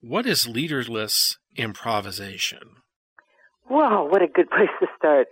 What is leaderless improvisation? Wow, what a good place to start.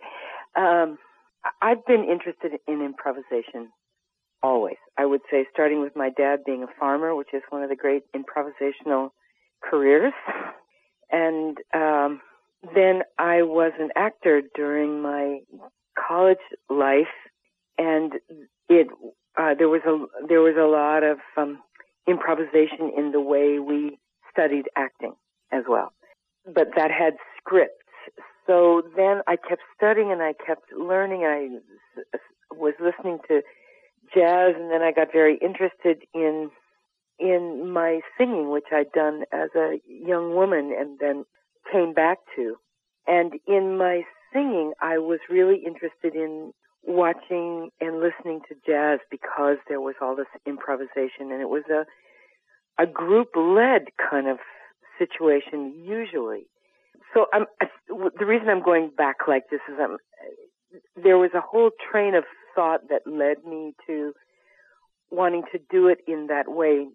I've been interested in improvisation always. I would say starting with my dad being a farmer, which is one of the great improvisational careers. And then I was an actor during my college life, and there was a lot of improvisation in the way we studied acting as well. But that had scripts. So then I kept studying and I kept learning, and I was listening to jazz, and then I got very interested in my singing, which I'd done as a young woman and then came back to. And in my singing, I was really interested in watching and listening to jazz because there was all this improvisation, and it was a group-led kind of situation usually. So the reason I'm going back like this is there was a whole train of thought that led me to wanting to do it in that way.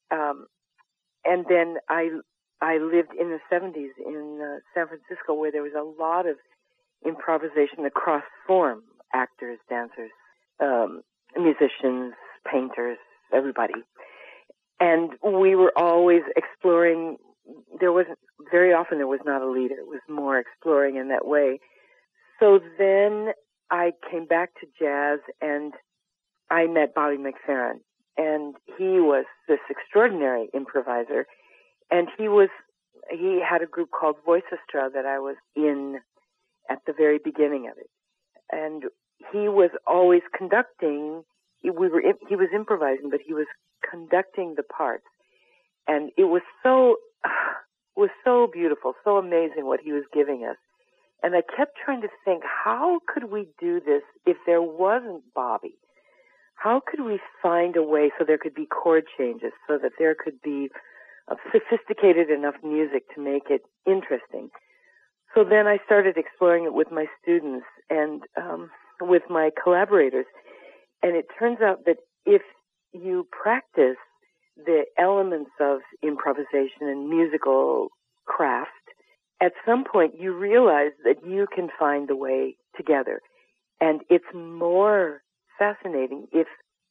And then I lived in the 70s in San Francisco, where there was a lot of improvisation across form, actors, dancers, musicians, painters, everybody. And we were always exploring. Very often there was not a leader. It was more exploring in that way. So then I came back to jazz and I met Bobby McFerrin, and he was this extraordinary improviser, and he had a group called Voicestra that I was in at the very beginning of it. And he was always conducting. He was improvising, but he was conducting the parts. And it was so beautiful, so amazing what he was giving us. And I kept trying to think, how could we do this if there wasn't Bobby? How could we find a way so there could be chord changes, so that there could be sophisticated enough music to make it interesting? So then I started exploring it with my students and with my collaborators. And it turns out that if you practice the elements of improvisation and musical craft, at some point you realize that you can find the way together. And it's more fascinating if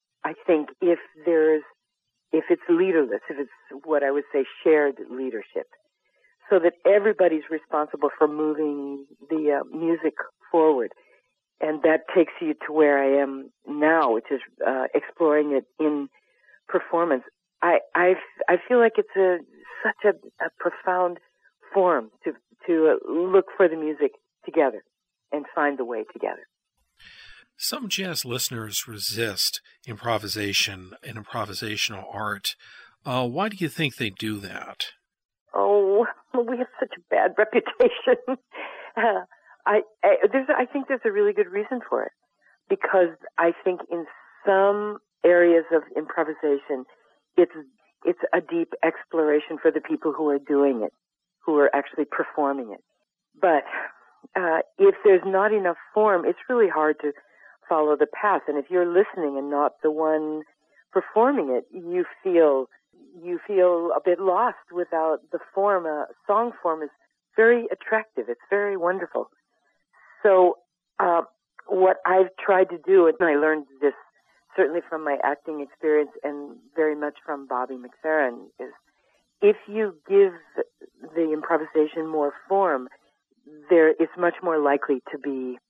it's leaderless, if it's what I would say shared leadership, so that everybody's responsible for moving the music forward. And that takes you to where I am now, which is exploring it in performance. I feel like it's such a profound form to look for the music together and find the way together. Some jazz listeners resist improvisation and improvisational art. Why do you think they do that? Oh, we have such a bad reputation. I think there's a really good reason for it, because I think in some areas of improvisation, it's a deep exploration for the people who are doing it, who are actually performing it. But if there's not enough form, it's really hard to follow the path. And if you're listening and not the one performing it, you feel a bit lost without the form. Song form is very attractive. It's very wonderful. So what I've tried to do, and I learned this certainly from my acting experience and very much from Bobby McFerrin, is if you give the improvisation more form, it's much more likely to be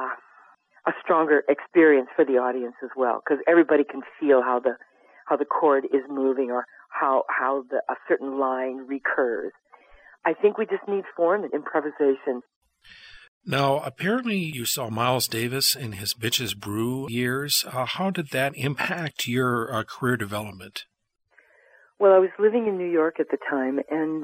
a stronger experience for the audience as well, because everybody can feel how the chord is moving or how a certain line recurs. I think we just need form in improvisation. Now, apparently you saw Miles Davis in his Bitches Brew years. How did that impact your career development? Well, I was living in New York at the time, and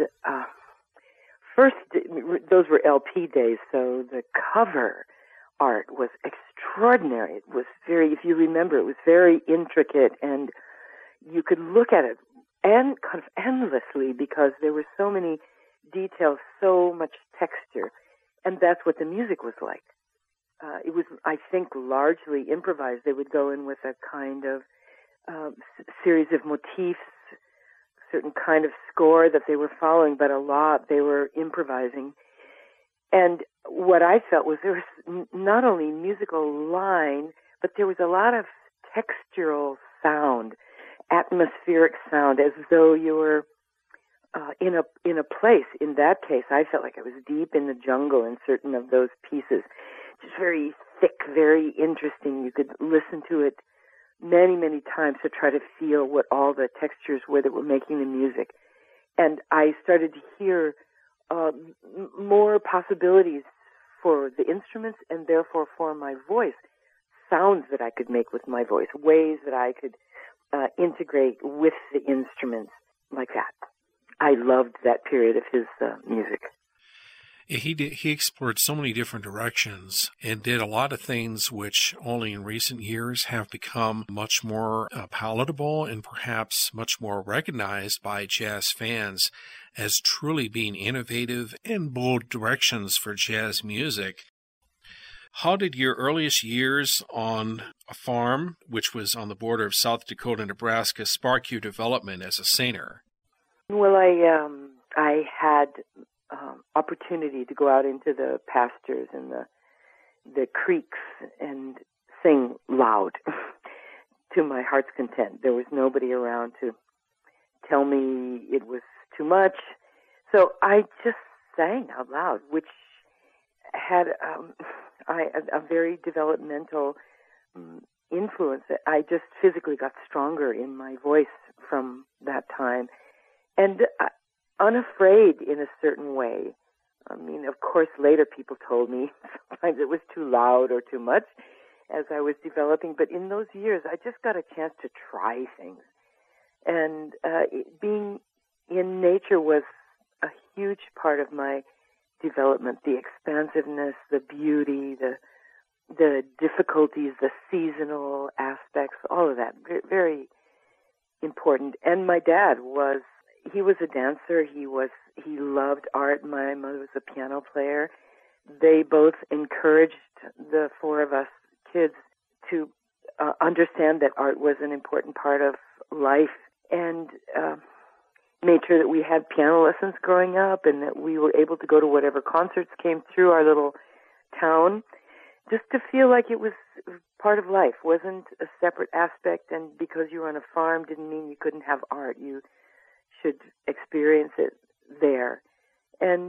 first, those were LP days, so the cover art was extraordinary. It was if you remember, it was very intricate, and you could look at it and kind of endlessly because there were so many details, so much texture. And that's what the music was like. It was, I think, largely improvised. They would go in with a kind of series of motifs certain kind of score that they were following, but a lot they were improvising. And what I felt was there was not only musical line, but there was a lot of textural sound, atmospheric sound, as though you were in a place. In that case, I felt like I was deep in the jungle in certain of those pieces. Just very thick, very interesting. You could listen to it many, many times to try to feel what all the textures were that were making the music. And I started to hear more possibilities for the instruments and therefore for my voice, sounds that I could make with my voice, ways that I could integrate with the instruments like that. I loved that period of his music. He explored so many different directions and did a lot of things which only in recent years have become much more palatable and perhaps much more recognized by jazz fans as truly being innovative and bold directions for jazz music. How did your earliest years on a farm, which was on the border of South Dakota and Nebraska, spark your development as a singer? Well, I had opportunity to go out into the pastures and the creeks and sing loud to my heart's content. There was nobody around to tell me it was too much. So I just sang out loud, which had a very developmental influence. I just physically got stronger in my voice from that time. And unafraid in a certain way. I mean, of course, later people told me sometimes it was too loud or too much as I was developing, but in those years, I just got a chance to try things. And being in nature was a huge part of my development, the expansiveness, the beauty, the difficulties, the seasonal aspects, all of that, very, very important. And my dad he was a dancer. He loved art. My mother was a piano player. They both encouraged the four of us kids to understand that art was an important part of life, and made sure that we had piano lessons growing up and that we were able to go to whatever concerts came through our little town, just to feel like it was part of life, wasn't a separate aspect, and because you were on a farm didn't mean you couldn't have art. You should experience it there. And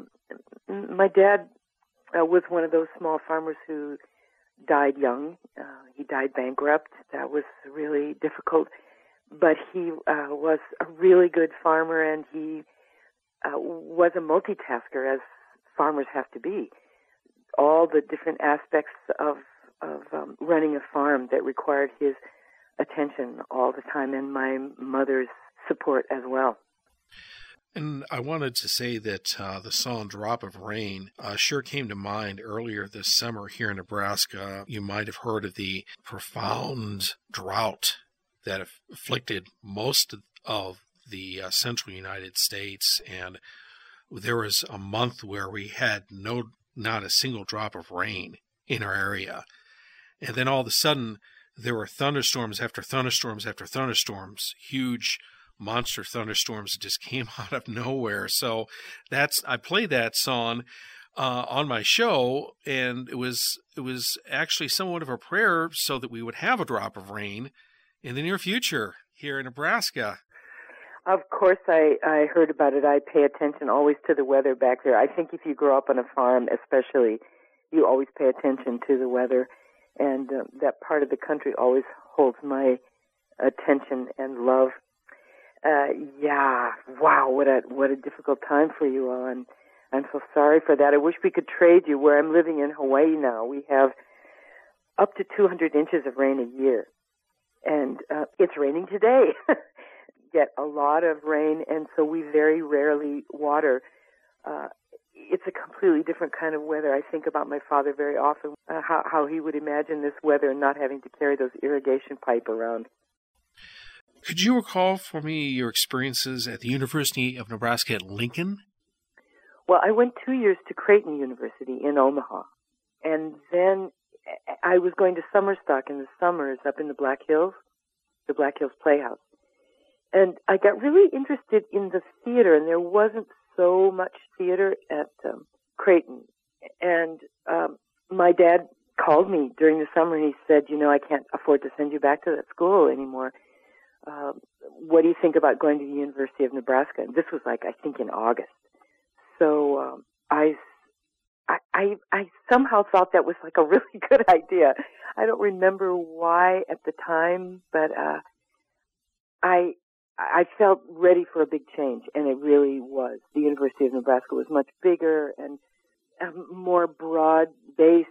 my dad was one of those small farmers who died young. He died bankrupt. That was really difficult. But he was a really good farmer, and he was a multitasker, as farmers have to be. All the different aspects of running a farm that required his attention all the time, and my mother's support as well. And I wanted to say that the song Drop of Rain sure came to mind earlier this summer here in Nebraska. You might have heard of the profound drought that afflicted most of the central United States. And there was a month where we had not a single drop of rain in our area. And then all of a sudden, there were thunderstorms after thunderstorms after thunderstorms, huge monster thunderstorms that just came out of nowhere. So I played that song on my show, and it was actually somewhat of a prayer so that we would have a drop of rain in the near future here in Nebraska. Of course, I heard about it. I pay attention always to the weather back there. I think if you grow up on a farm, especially, you always pay attention to the weather, and that part of the country always holds my attention and love. Wow, what a difficult time for you all. I'm so sorry for that. I wish we could trade you. Where I'm living in Hawaii now, we have up to 200 inches of rain a year, and it's raining today. Get a lot of rain, and so we very rarely water. It's a completely different kind of weather. I think about my father very often, how he would imagine this weather and not having to carry those irrigation pipe around. Could you recall for me your experiences at the University of Nebraska at Lincoln? Well, I went 2 years to Creighton University in Omaha, and then I was going to summer stock in the summers up in the Black Hills Playhouse. And I got really interested in the theater, and there wasn't so much theater at Creighton. And my dad called me during the summer, and he said, I can't afford to send you back to that school anymore. What do you think about going to the University of Nebraska? And this was I think in August. So I somehow thought that was a really good idea. I don't remember why at the time, but I felt ready for a big change, and it really was. The University of Nebraska was much bigger and more broad-based.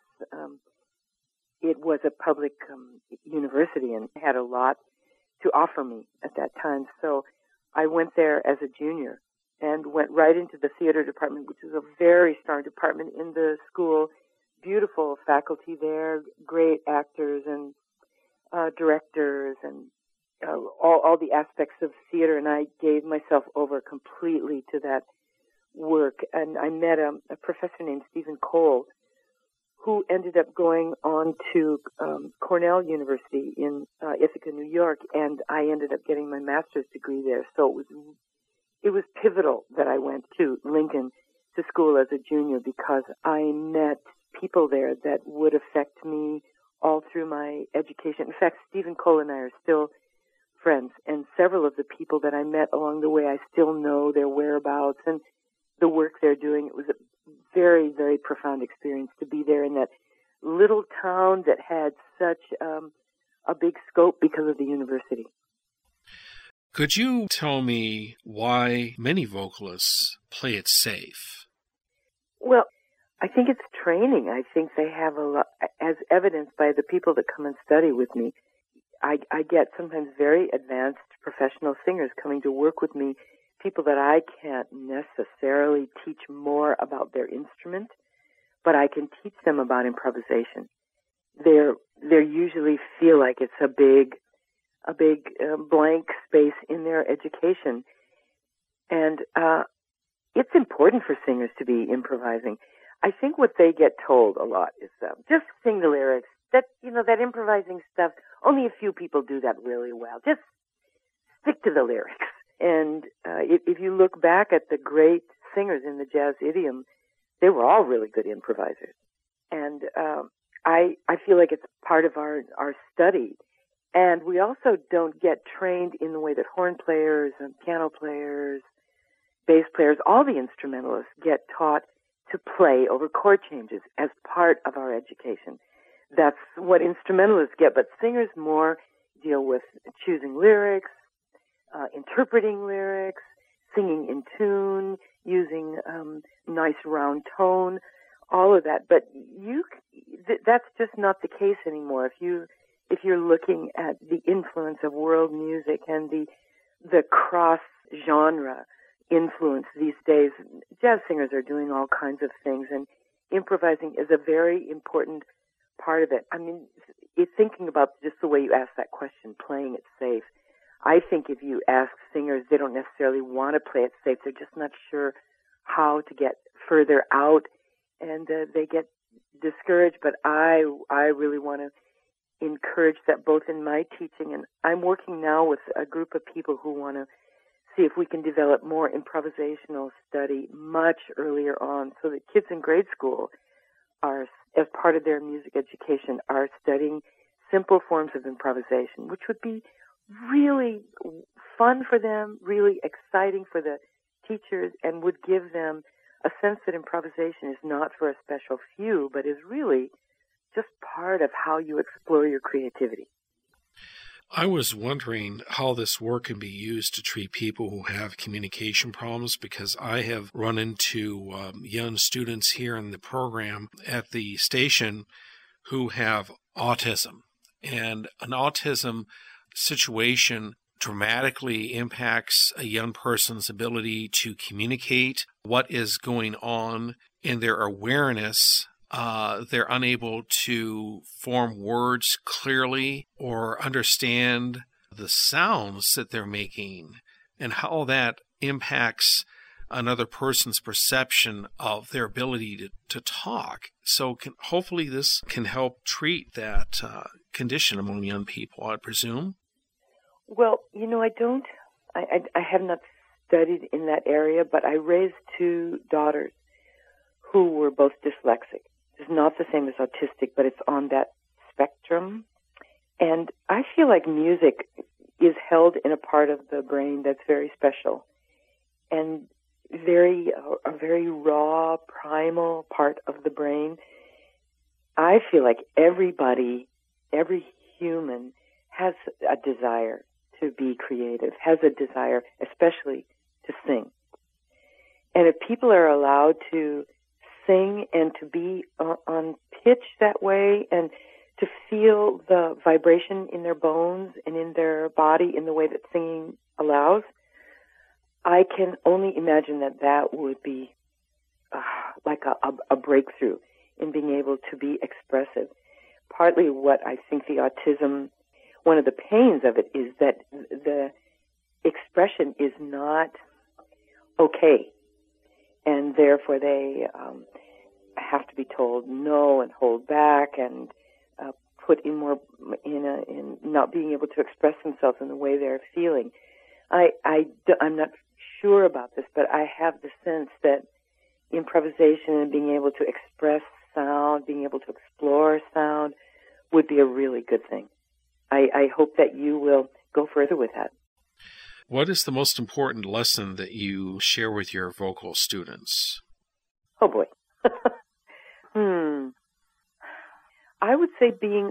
It was a public university and had a lot to offer me at that time. So I went there as a junior and went right into the theater department, which is a very strong department in the school. Beautiful faculty there, great actors and directors and all the aspects of theater, and I gave myself over completely to that work. And I met a professor named Stephen Cole, who ended up going on to Cornell University in Ithaca, New York, and I ended up getting my master's degree there. So it was pivotal that I went to Lincoln to school as a junior, because I met people there that would affect me all through my education. In fact, Stephen Cole and I are still friends, and several of the people that I met along the way, I still know their whereabouts and the work they're doing. It was a very, very profound experience to be there in that little town that had such a big scope because of the university. Could you tell me why many vocalists play it safe? Well, I think it's training. I think they have a lot, as evidenced by the people that come and study with me. I get sometimes very advanced professional singers coming to work with me, people that I can't necessarily teach more about their instrument, but I can teach them about improvisation. They usually feel like it's a big blank space in their education, and it's important for singers to be improvising. I think what they get told a lot is just sing the lyrics. That improvising stuff, only a few people do that really well. Just stick to the lyrics. And if you look back at the great singers in the jazz idiom, they were all really good improvisers. And I feel like it's part of our study. And we also don't get trained in the way that horn players and piano players, bass players, all the instrumentalists get taught to play over chord changes as part of our education. That's what instrumentalists get, but singers more deal with choosing lyrics, interpreting lyrics, singing in tune, using nice round tone, all of that. But that's just not the case anymore. If you're looking at the influence of world music and the cross-genre influence these days, jazz singers are doing all kinds of things, and improvising is a very important part of it. I mean, thinking about just the way you asked that question, playing it safe, I think if you ask singers, they don't necessarily want to play it safe. They're just not sure how to get further out, and they get discouraged. But I really want to encourage that both in my teaching, and I'm working now with a group of people who want to see if we can develop more improvisational study much earlier on, so that kids in grade school are, as part of their music education, are studying simple forms of improvisation, which would be really fun for them, really exciting for the teachers, and would give them a sense that improvisation is not for a special few, but is really just part of how you explore your creativity. I was wondering how this work can be used to treat people who have communication problems, because I have run into young students here in the program at the station who have autism. And an autism situation dramatically impacts a young person's ability to communicate what is going on in their awareness. They're unable to form words clearly or understand the sounds that they're making, and how that impacts another person's perception of their ability to talk. So hopefully this can help treat that condition among young people, I presume. Well, I have not studied in that area, but I raised two daughters who were both dyslexic. It's not the same as autistic, but it's on that spectrum. And I feel like music is held in a part of the brain that's very special and a very raw, primal part of the brain. I feel like every human has a desire to be creative, has a desire especially to sing. And if people are allowed to sing and to be on pitch that way and to feel the vibration in their bones and in their body in the way that singing allows, I can only imagine that would be like a breakthrough in being able to be expressive. Partly what I think one of the pains of it is that the expression is not okay, and therefore they have to be told no and hold back and put in more in not being able to express themselves in the way they're feeling. I'm not sure about this, but I have the sense that improvisation and being able to express sound, being able to explore sound, would be a really good thing. I hope that you will go further with that. What is the most important lesson that you share with your vocal students? Oh, boy. I would say being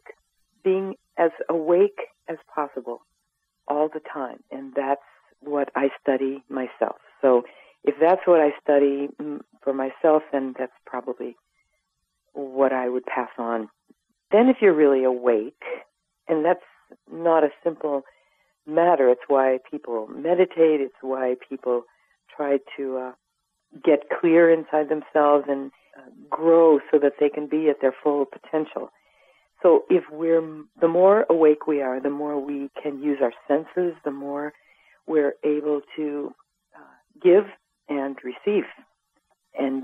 as awake as possible all the time, and that's what I study myself. So if that's what I study for myself, then that's probably what I would pass on. Then if you're really awake, and that's not a simple matter, it's why people meditate, it's why people try to get clear inside themselves and grow so that they can be at their full potential. So the more awake we are, the more we can use our senses, the more we're able to give and receive. And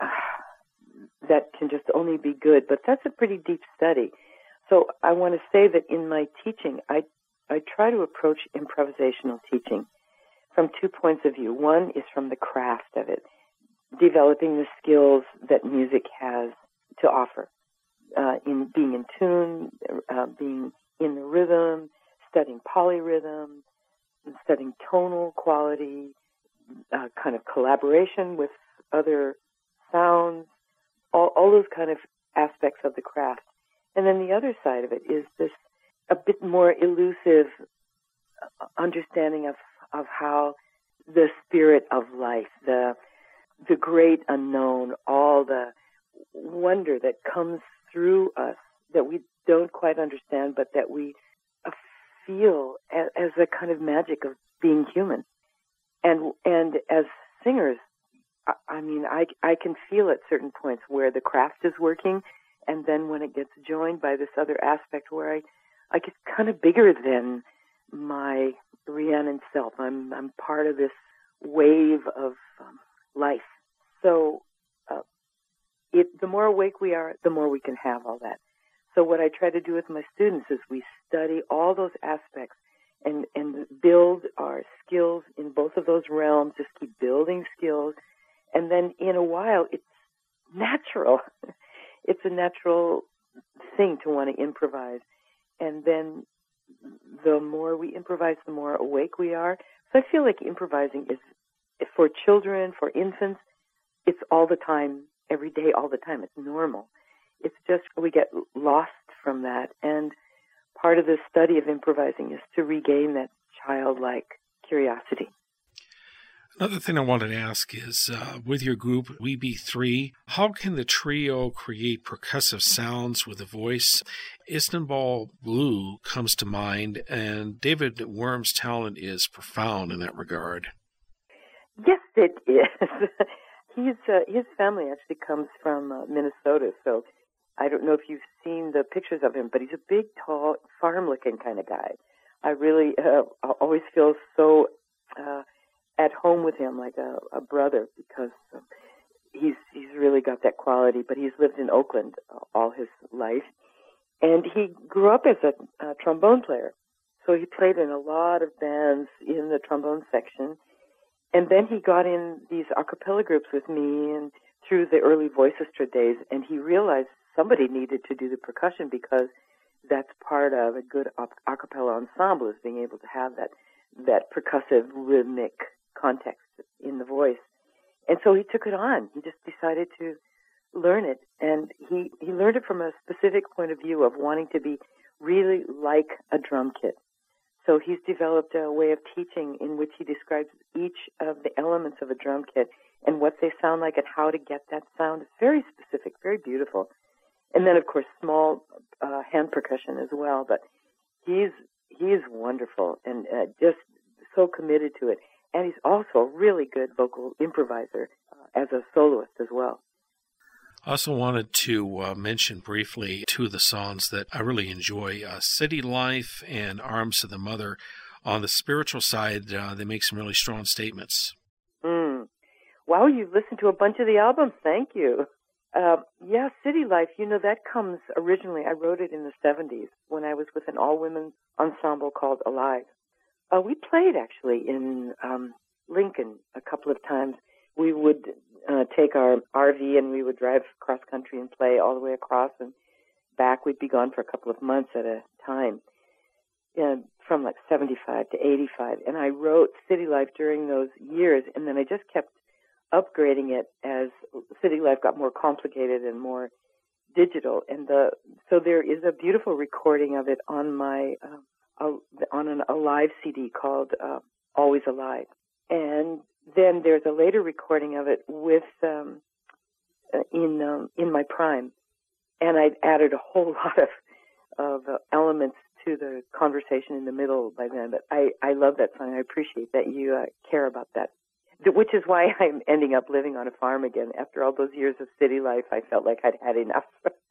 that can just only be good, but that's a pretty deep study. So I want to say that in my teaching, I try to approach improvisational teaching from 2 points of view. One is from the craft of it, developing the skills that music has to offer, in being in tune, being in the rhythm, studying polyrhythm, studying tonal quality, kind of collaboration with other sounds, all those kind of aspects of the craft. And then the other side of it is this a bit more elusive understanding of how the spirit of life, the great unknown, all the wonder that comes through us that we don't quite understand, but that we feel as a kind of magic of being human. And as singers, I can feel at certain points where the craft is working, and then when it gets joined by this other aspect where I get kind of bigger than my Rhiannon self. I'm part of this wave of life. So the more awake we are, the more we can have all that. So what I try to do with my students is we study all those aspects and build our skills in both of those realms, just keep building skills. And then in a while, it's natural. It's a natural thing to want to improvise. And then the more we improvise, the more awake we are. So I feel like improvising is, for children, for infants, it's all the time, every day, all the time. It's normal. It's just we get lost from that. And part of the study of improvising is to regain that childlike curiosity. Another thing I wanted to ask is, with your group, We Be Three, how can the trio create percussive sounds with a voice? Istanbul Blue comes to mind, and David Worm's talent is profound in that regard. Yes, it is. His family actually comes from Minnesota, so I don't know if you've seen the pictures of him, but he's a big, tall, farm-looking kind of guy. I really always feel so at home with him, like a brother, because he's really got that quality. But he's lived in Oakland all his life, and he grew up as a trombone player. So he played in a lot of bands in the trombone section. And then he got in these a cappella groups with me and through the early Voicestra days, and he realized somebody needed to do the percussion because that's part of a good a cappella ensemble, is being able to have that percussive rhythmic context in the voice. And so he took it on. He just decided to learn it. And he learned it from a specific point of view of wanting to be really like a drum kit. So he's developed a way of teaching in which he describes each of the elements of a drum kit and what they sound like and how to get that sound. It's very specific, very beautiful. And then, of course, small hand percussion as well. But he's wonderful and just so committed to it. And he's also a really good vocal improviser as a soloist as well. I also wanted to mention briefly two of the songs that I really enjoy, City Life and Arms of the Mother. On the spiritual side, they make some really strong statements. Wow, you've listened to a bunch of the albums. Thank you. Yeah, City Life, that comes originally, I wrote it in the 70s when I was with an all-women ensemble called Alive. We played, actually, in Lincoln a couple of times. We would take our RV and we would drive cross-country and play all the way across and back. We'd be gone for a couple of months at a time, from like 75 to 85. And I wrote City Life during those years, and then I just kept upgrading it as City Life got more complicated and more digital. And so there is a beautiful recording of it on my on an Alive CD called Always Alive. And then there's a later recording of it with in my prime, and I've added a whole lot of elements to the conversation in the middle by then. But I love that song. I appreciate that you care about that, which is why I'm ending up living on a farm again. After all those years of city life, I felt like I'd had enough.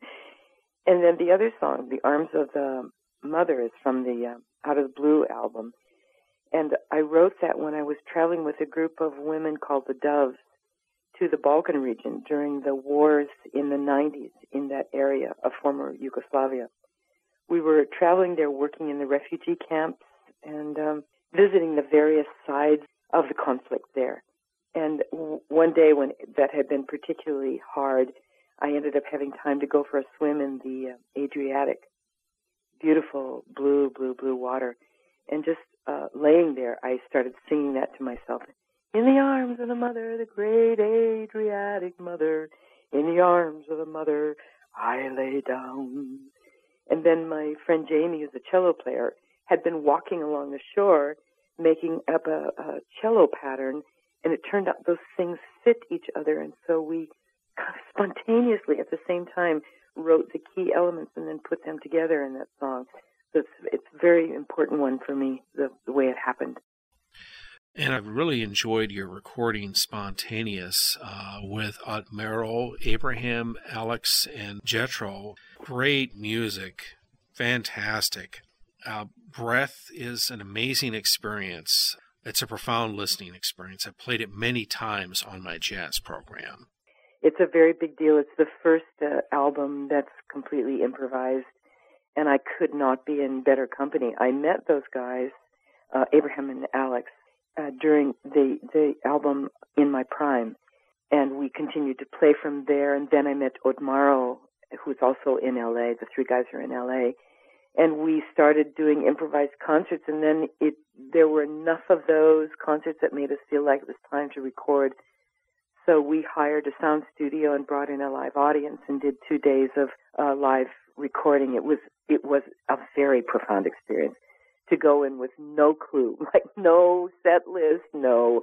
And then the other song, The Arms of the Mother, is from the Out of the Blue album. And I wrote that when I was traveling with a group of women called the Doves to the Balkan region during the wars in the 90s in that area of former Yugoslavia. We were traveling there, working in the refugee camps and visiting the various sides of the conflict there. And one day when that had been particularly hard, I ended up having time to go for a swim in the Adriatic. Beautiful blue, blue, blue water. And just laying there, I started singing that to myself. In the arms of the mother, the great Adriatic mother, in the arms of the mother, I lay down. And then my friend Jamie, who's a cello player, had been walking along the shore, making up a cello pattern, and it turned out those things fit each other, and so we kind of spontaneously at the same time wrote the key elements and then put them together in that song. So it's a very important one for me, the way it happened. And I've really enjoyed your recording Spontaneous with Admiral, Abraham, Alex, and Jethro. Great music. Fantastic. Breath is an amazing experience. It's a profound listening experience. I've played it many times on my jazz program. It's a very big deal. It's the first album that's completely improvised, and I could not be in better company. I met those guys, Abraham and Alex, during the album In My Prime, and we continued to play from there. And then I met Otmaro, who's also in L.A. The three guys are in L.A., and we started doing improvised concerts, and then there were enough of those concerts that made us feel like it was time to record. So we hired a sound studio and brought in a live audience and did 2 days of live recording. It was a very profound experience to go in with no clue, like no set list, no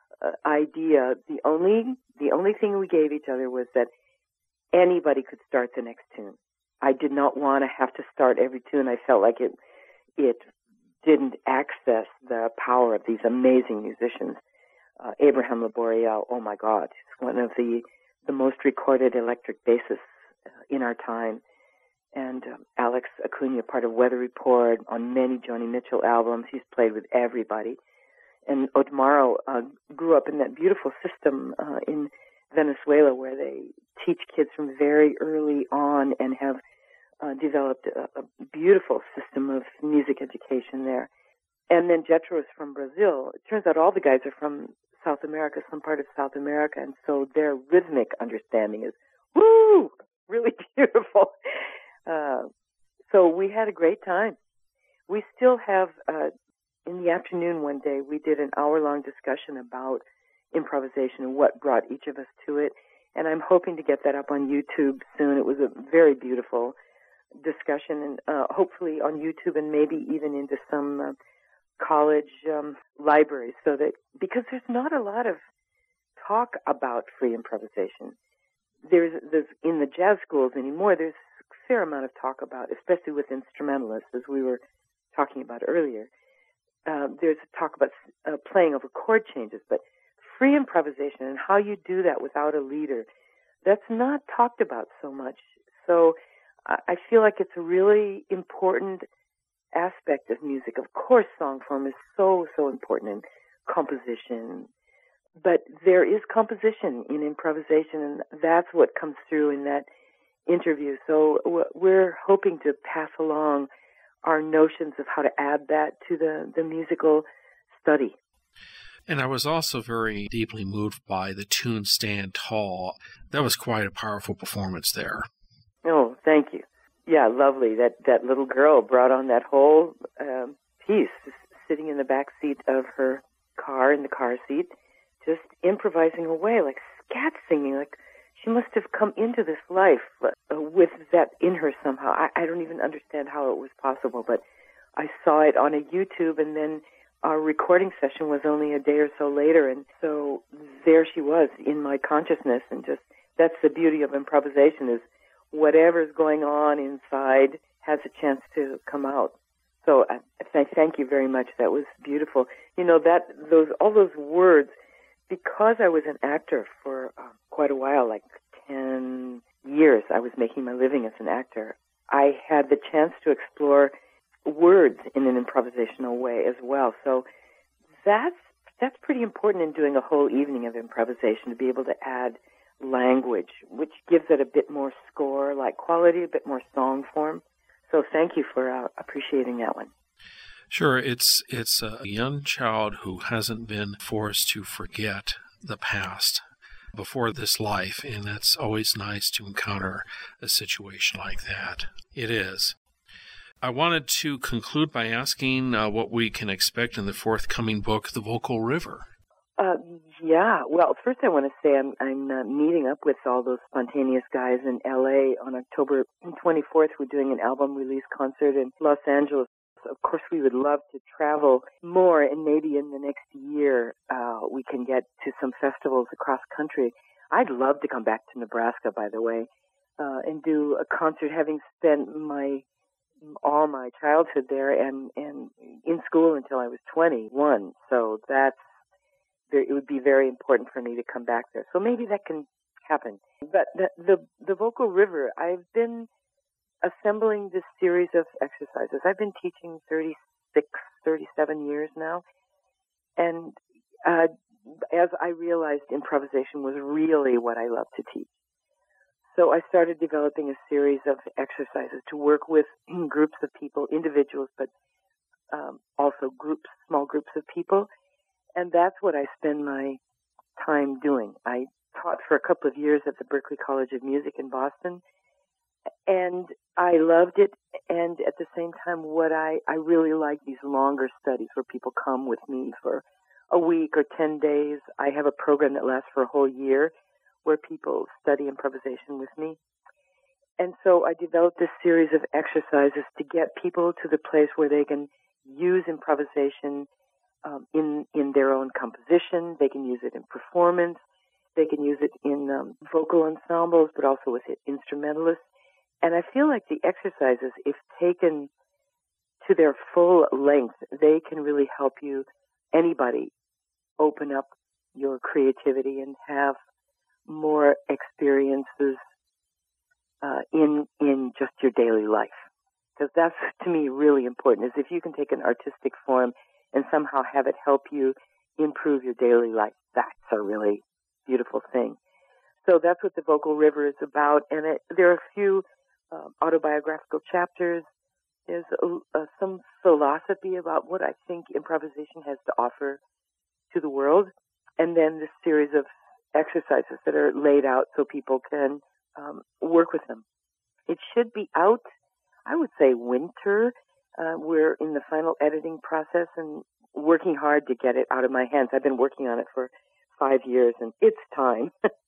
idea. The only thing we gave each other was that anybody could start the next tune. I did not want to have to start every tune. I felt like it didn't access the power of these amazing musicians. Abraham Laboriel, oh my God, he's one of the most recorded electric bassists in our time. And Alex Acuna, part of Weather Report, on many Joni Mitchell albums. He's played with everybody. And Otmaro grew up in that beautiful system in Venezuela where they teach kids from very early on and have developed a beautiful system of music education there. And then Jethro is from Brazil. It turns out all the guys are from South America, some part of South America, and so their rhythmic understanding is, woo, really beautiful. So we had a great time. We still have, in the afternoon one day, we did an hour-long discussion about improvisation and what brought each of us to it, and I'm hoping to get that up on YouTube soon. It was a very beautiful discussion, and hopefully on YouTube and maybe even into some college libraries, so that, because there's not a lot of talk about free improvisation. There's in the jazz schools anymore, there's a fair amount of talk about, especially with instrumentalists, as we were talking about earlier. There's talk about playing over chord changes, but free improvisation and how you do that without a leader, that's not talked about so much. So I feel like it's a really important aspect of music. Of course, song form is so important in composition, but there is composition in improvisation, and that's what comes through in that interview. So we're hoping to pass along our notions of how to add that to the musical study. And I was also very deeply moved by the tune Stand Tall. That was quite a powerful performance there. Oh, thank you. Yeah, lovely. That little girl brought on that whole piece, sitting in the back seat of her car, in the car seat, just improvising away, like scat singing, like she must have come into this life with that in her somehow. I don't even understand how it was possible, but I saw it on a YouTube, and then our recording session was only a day or so later, and so there she was in my consciousness, and just, that's the beauty of improvisation, is whatever's going on inside has a chance to come out. So I thank you very much. That was beautiful. You know, all those words, because I was an actor for quite a while, like 10 years, I was making my living as an actor. I had the chance to explore words in an improvisational way as well. So that's pretty important in doing a whole evening of improvisation, to be able to add language, which gives it a bit more score-like quality, a bit more song form. So thank you for appreciating that one. Sure, it's a young child who hasn't been forced to forget the past before this life, and it's always nice to encounter a situation like that. It is. I wanted to conclude by asking what we can expect in the forthcoming book, The Vocal River. Yeah. Well, first I want to say I'm meeting up with all those spontaneous guys in L.A. on October 24th. We're doing an album release concert in Los Angeles. Of course, we would love to travel more, and maybe in the next year we can get to some festivals across country. I'd love to come back to Nebraska, by the way, and do a concert, having spent all my childhood there and in school until I was 21. So it would be very important for me to come back there. So maybe that can happen. But the Vocal River, I've been assembling this series of exercises. I've been teaching 37 years now. And as I realized, improvisation was really what I love to teach. So I started developing a series of exercises to work with groups of people, individuals, but also small groups of people. And that's what I spend my time doing. I taught for a couple of years at the Berklee College of Music in Boston, and I loved it. And at the same time, what I really like these longer studies where people come with me for a week or 10 days. I have a program that lasts for a whole year where people study improvisation with me. And so I developed this series of exercises to get people to the place where they can use improvisation in their own composition. They can use it in performance. They can use it in vocal ensembles, but also with instrumentalists. And I feel like the exercises, if taken to their full length, they can really help anybody, open up your creativity and have more experiences in just your daily life. Because that's, to me, really important, is if you can take an artistic form and somehow have it help you improve your daily life, that's a really beautiful thing. So that's what the Vocal River is about. And there are a few autobiographical chapters. There's some philosophy about what I think improvisation has to offer to the world, and then this series of exercises that are laid out so people can work with them. It should be out, I would say, winter. We're in the final editing process and working hard to get it out of my hands. I've been working on it for 5 years, and it's time.